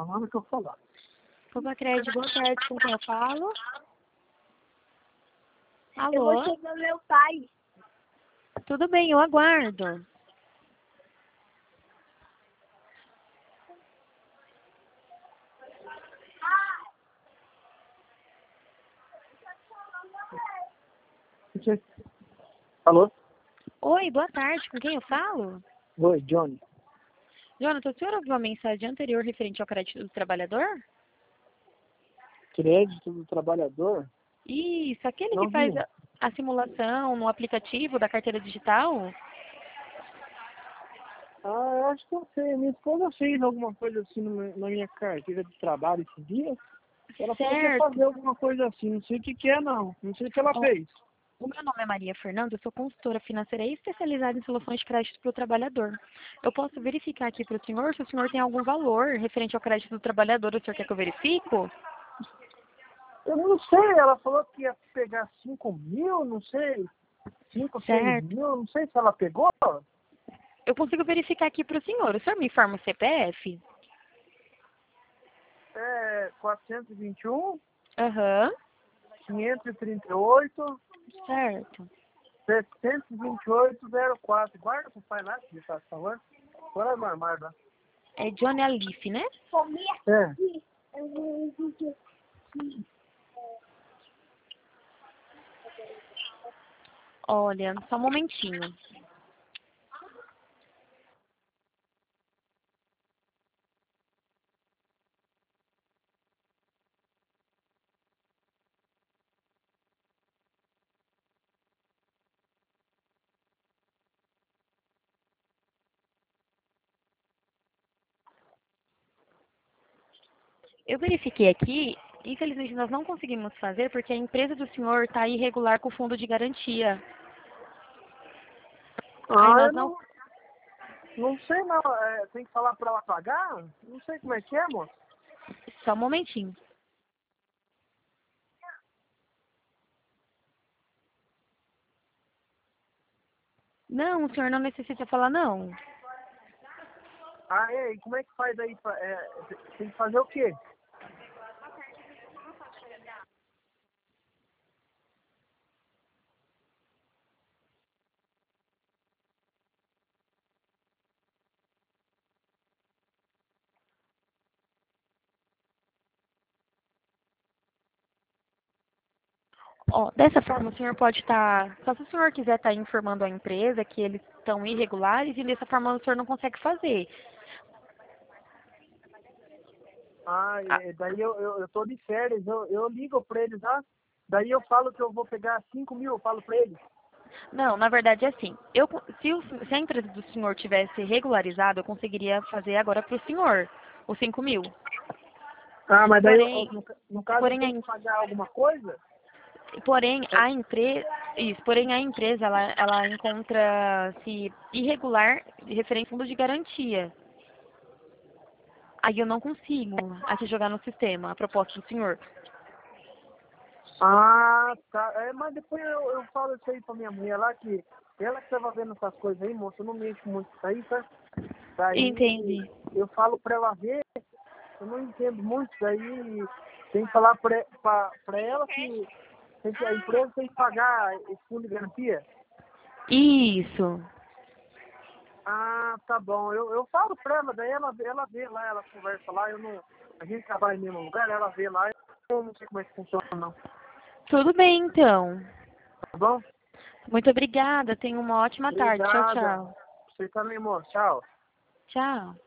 na hora que eu falar. Cobacred, boa tarde, com quem eu falo? Eu vou Alô? chegar meu pai. Tudo bem, eu aguardo. Alô? Oi, boa tarde, com quem eu falo? Oi, Johnny. Jonathan, o senhor ouviu a mensagem anterior referente ao crédito do trabalhador? Crédito do trabalhador? Isso, aquele Não que faz vi. a simulação no aplicativo da carteira digital? Eu acho que eu sei. Minha esposa fez alguma coisa assim na minha carteira de trabalho esse dia. Ela falou que ia Certo. fazer alguma coisa assim. Não sei o que que é, não. Não sei o que ela Ó, fez. O meu nome é Maria Fernanda, eu sou consultora financeira e especializada em soluções de crédito para o trabalhador. Eu posso verificar aqui para o senhor se o senhor tem algum valor referente ao crédito do trabalhador. O senhor quer que eu verifico? Eu não sei. Ela falou que ia pegar 5.000, não sei. 5, 6 Certo. mil. Não sei se ela pegou. Eu consigo verificar aqui para o senhor. O senhor me informa o CPF? É 421, Aham. 538, Certo. 728,04. Guarda pro pai lá, se faz favor. Fora do armário lá. É Johnny Alife, né? É. Olha, só um momentinho. Eu verifiquei aqui, infelizmente nós não conseguimos fazer porque a empresa do senhor está irregular com o fundo de garantia. Aí Eu nós não. não sei não. Tem que falar pra ela pagar? Não sei como é que é, moço. Só um momentinho. Não, o senhor não necessita falar não. E como é que faz aí? Tem que fazer o quê? Ó, dessa forma, o senhor pode estar. Só se o senhor quiser estar informando a empresa que eles estão irregulares e dessa forma o senhor não consegue fazer. Ah, Daí eu tô de férias. Eu ligo pra eles lá. Daí eu falo que eu vou pegar 5.000. Eu falo pra eles. não, na verdade é assim. Se a empresa do senhor tivesse regularizado, eu conseguiria fazer agora para o senhor os 5.000. Mas daí, Porém, no caso, eu porém, tenho que pagar alguma coisa? porém a empresa ela encontra-se irregular referente ao fundo de garantia. Aí eu não consigo aqui jogar no sistema a proposta do senhor. Tá. Mas depois eu falo isso aí pra minha mulher lá, que ela que tava vendo essas coisas aí, moço, eu não mexo muito com isso aí, tá? Daí Entendi. eu falo pra ela ver, eu não entendo muito, daí tem que falar pra ela que a empresa tem que pagar esse fundo de garantia. Isso. Tá bom. Eu falo pra ela, daí ela vê lá, ela conversa lá, a gente trabalha no mesmo lugar, ela vê lá, eu não sei como é que funciona não. Tudo bem, então. Tá bom? Muito obrigada. Tenha uma ótima tarde. Tchau, Obrigada. tchau. Você também, moço. Tchau. Tchau.